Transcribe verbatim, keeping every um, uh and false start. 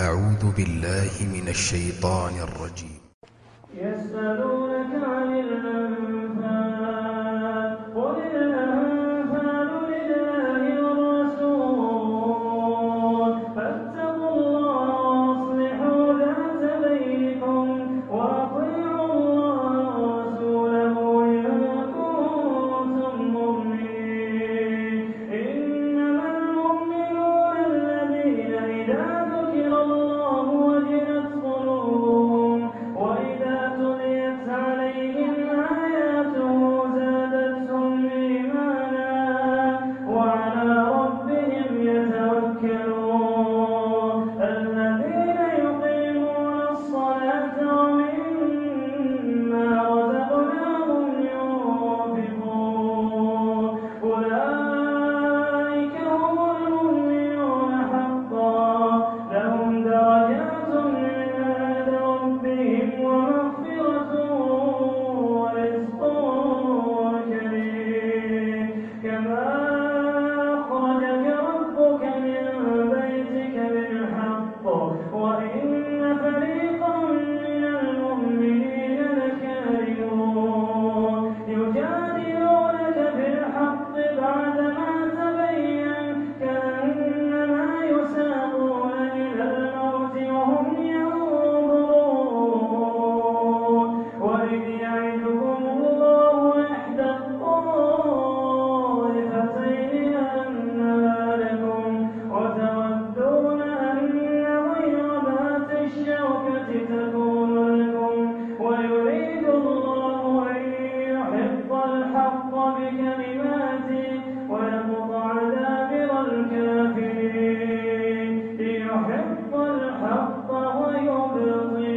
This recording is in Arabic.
أعوذ بالله من الشيطان الرجيم. يسألونك عن الأنفال قل الأنفال لله والرسول فاتقوا الله وأصلحوا ذات بينكم وأطيعوا الله ورسوله إن كنتم مؤمنين. إنما المؤمنون الذين إذا ذكر الله وجلت قلوبهم وإذا تليت عليهم آياته زادتهم إيمانا وعلى ربهم يتوكلون. الذين يقيمون الصلاة ومما رزقناهم ينفقون أولئك هم المؤمنون حقا لهم درجات عند ربهم ومغفرة ورزق كريم. كما أخرجك ربك من بيتك بالحق وإن فريقا من المؤمنين لكارهون يجادلونك في الحق بعدما تبين كأنما يساقون إلى الموت وهم ينظرون. وإذ يعدكم الله إحدى الطائفتين أنها لكم وتودون أن غير ذات الشوكة تكون لكم ويريد الله أن يحق الحق بكلماته ويقطع دابر الكافرين ليحق الحق ويبطل